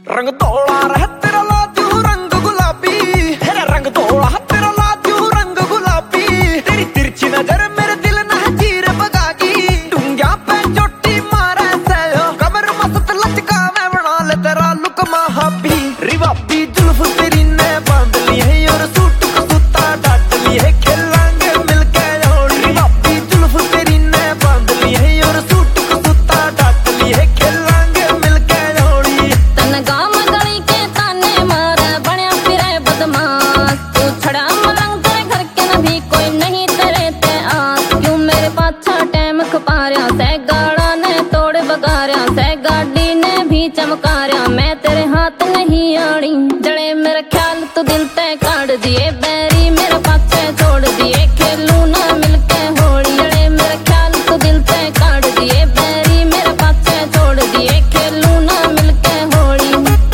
रंग तोड़ा रह तेरा लाजू रंग गुलाबी, तेरा रंग तोड़ा तेरा लाजू रंग गुलाबी। तेरी तिरछी नजर मेरे दिल ना चीर भगागी, डूंगा पे चोटी मारे सैलो कमर मस्त लचका मैं बना ले तेरा लुक महाबी। रिवाबी जुल्फ तेरी ने बांध ली है और सूट को सूता डाट ली है, खेलांगे मिलके होली। रिवाबी जुल्फ तेरी ने बांध ली है और सूट को सूता डाट ली है, खेलांगे मिलके होली। तन गाम गली के ताने मारे बने फिरे बदमाश, तू छड़ा मलंग तेरे घर के न भी कोई नहीं तेरे ते आस। क्यों मेरे पाछा टैम खपारिया से गाड़ा ने तोड़ बगारिया से गाड़ी ने भी चमकारिया, मैं तेरे हाथ नहीं आड़ी। जड़े मेरा ख्याल तू दिल ते काट दिए बैरी मेरे पाछे छोड़ दिए, खेलू ना मिलके होली। जड़े मेरा ख्याल तू दिल ते काट दिए बैरी मेरे पाछे छोड़ दिए, खेलू ना मिलके होली।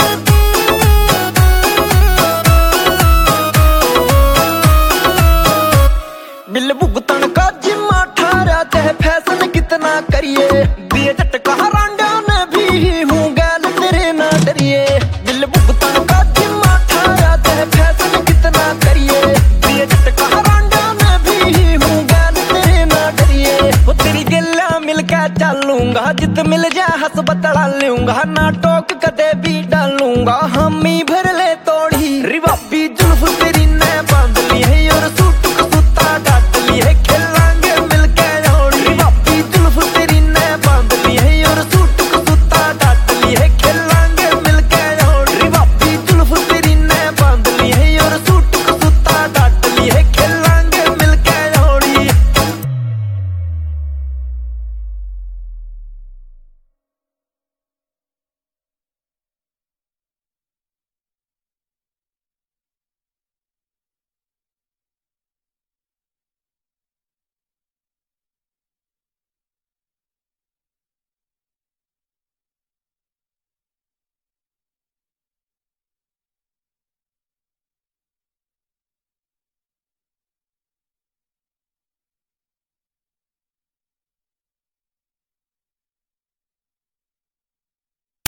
बिल भुगतन का जिम्मा ठहरा चाहे फैशन कितना करिए, दिए झटका रांडा ने भी हूँ गैल तेरे ना डरिए। बिल भुगतन का जिम्मा ठहरा चाहे फैशन कितना करिए, दिए झटका रांडा ने भी हूँ गैल तेरे ना डरिए। वो तेरी गिल्ला मिलके चलूंगा, जिद मिल जाए हंस बतला लूंगा, ना टोक कदे भी डालूंगा, हम ही